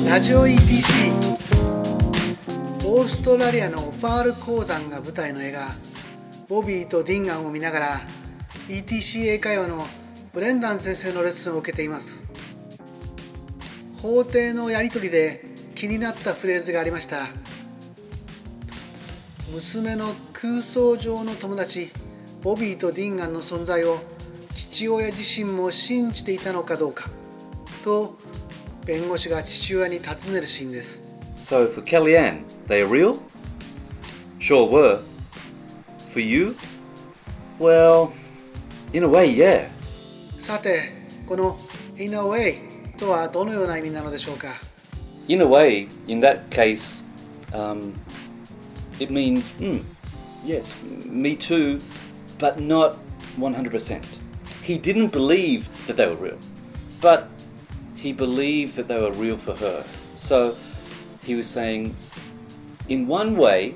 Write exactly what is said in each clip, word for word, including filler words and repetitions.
ラジオ イーティーシー オーストラリアのオパール鉱山が舞台の映画ボビーとディンガンを見ながら イーティーシー 英会話のブレンダン先生のレッスンを受けています。法廷のやり取りで気になったフレーズがありました。娘の空想上の友達ボビーとディンガンの存在を父親自身も信じていたのかどうかと弁護士が父親に尋ねるシーンです。 So for Kellyanne, they are real? Sure were. For you? Well, in a way, yeah. さて、この in a way とはどのような意味なのでしょうか。 In a way, in that case, um, it means, mm, yes, me too, but not one hundred percent. He didn't believe that they were real, but he believed that they were real for her. So he was saying, in one way,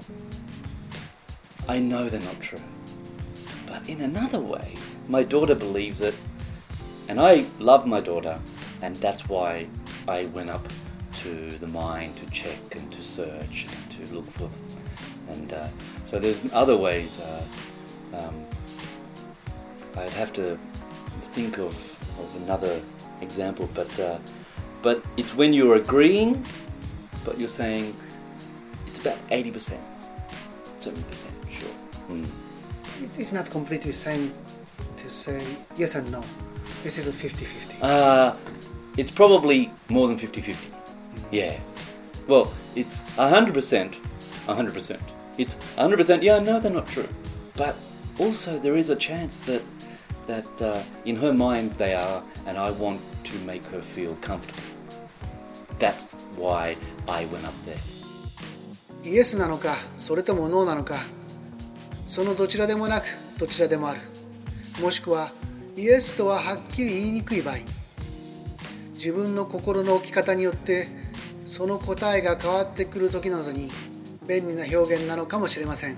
I know they're not true. But in another way, my daughter believes it, and I love my daughter, and that's why I went up to the mine to check and to search and to look for them. And uh, so there's other ways. Uh, um, I'd have to think of, of another example, but uh, but it's when you're agreeing, but you're saying it's about eighty percent, seventy percent, sure. Mm. It's not completely the same to say yes and no. This is a fifty-fifty. Uh, it's probably more than fifty-fifty. Yeah. Well, it's one hundred percent, one hundred percent. It's one hundred percent, yeah, no, they're not true. But also there is a chance that that uh, in her mind they are, and I want to make her feel comfortable. That's why I went up there. イエスなのか、それともノーなのか、そのどちらでもなくどちらでもある。もしくはイエスとははっきり言いにくい場合、自分の心の置き方によってその答えが変わってくる時などに便利な表現なのかもしれません。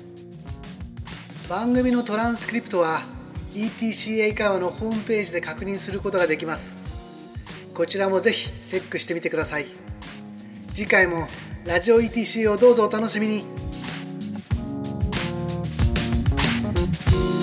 番組のトランスクリプトは イーティーシー 英会話のホームページで確認することができます。こちらもぜひチェックしてみてください。次回もラジオ イーティーシー をどうぞお楽しみに。